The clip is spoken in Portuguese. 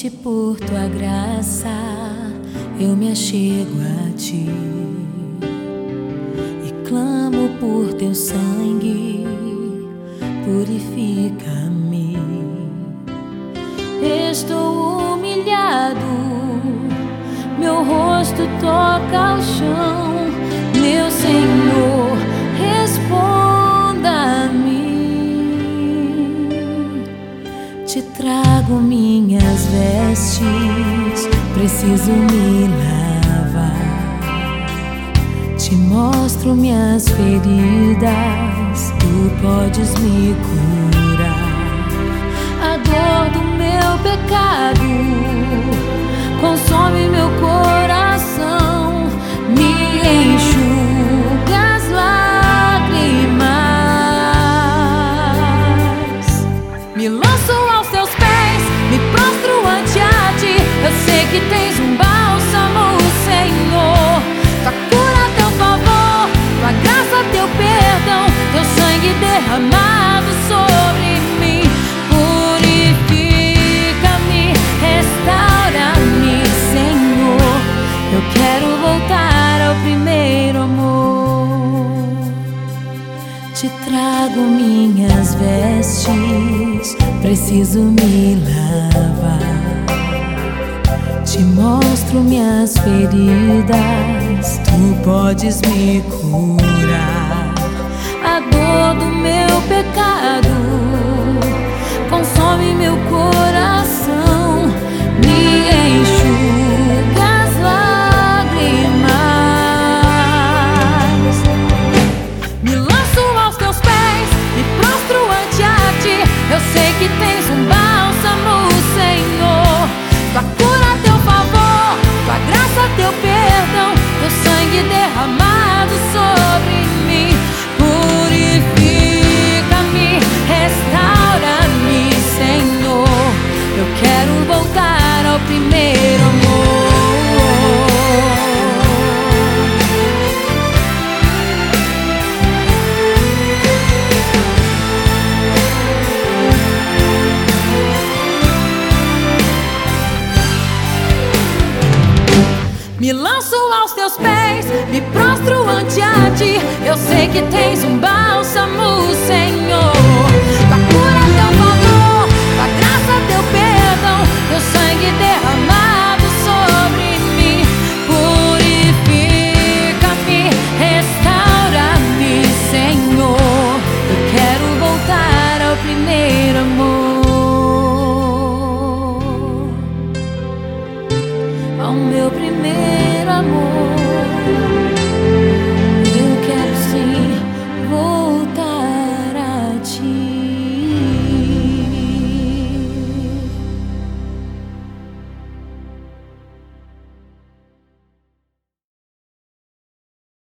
Somente por tua graça eu me achego a ti e clamo por teu sangue, purifica-me. Estou humilhado, meu rosto toca ao chão. Meu Senhor, responda-me. Te trago minhas vestes, preciso me lavar. Te mostro minhas feridas, tu podes me curar. A dor do meu pecado consome meu coração, me enxuga as lágrimas. Me lanço aos teus pés, me prostro ante a ti. Eu sei que tens um bálsamo, Senhor. Tua cura, teu favor, tua graça, teu perdão, teu sangue derramado sobre mim. Purifica-me, restaura-me, Senhor. Eu quero voltar ao primeiro amor. Te trago minhas vestes, preciso me lavar. Te mostro minhas feridas, tu podes me curar. A dor do meu pecado consome meu coração, me enxuga as lágrimas. Me lanço aos teus pés, me prostro ante a ti. Eu sei que tens um bálsamo, Senhor. Tua cura, teu favor, tua graça, teu perdão, teu sangue derramado sobre mim. Purifica-me, restaura-me, Senhor. Eu quero voltar ao primeiro amor. Me lanço aos teus pés, me prostro ante a ti. Eu sei que tens um bálsamo, Senhor. Tua cura, teu favor, tua graça, teu perdão, teu sangue derramado sobre mim. Purifica-me, restaura-me, Senhor. Eu quero voltar ao primeiro amor, ao meu primeiro amor. Eu quero sim voltar.